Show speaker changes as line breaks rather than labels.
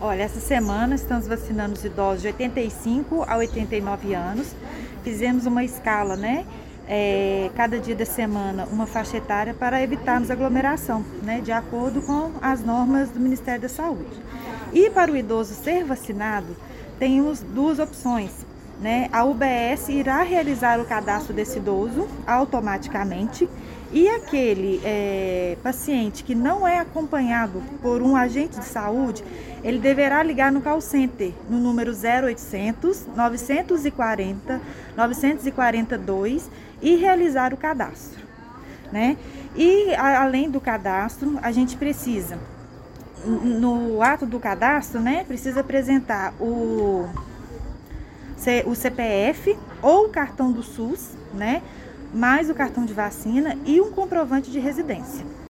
Olha, essa semana estamos vacinando os idosos de 85 a 89 anos. Fizemos uma escala, né? Cada dia da semana uma faixa etária para evitarmos aglomeração, né? De acordo com as normas do Ministério da Saúde. E para o idoso ser vacinado, temos duas opções, né? A UBS irá realizar o cadastro desse idoso automaticamente e aquele paciente que não é acompanhado por um agente de saúde, ele deverá ligar no call center, no número 0800 940 942 e realizar o cadastro, né? E além do cadastro, a gente precisa, no ato do cadastro, né, precisa apresentar o CPF ou o cartão do SUS, né, mais o cartão de vacina e um comprovante de residência.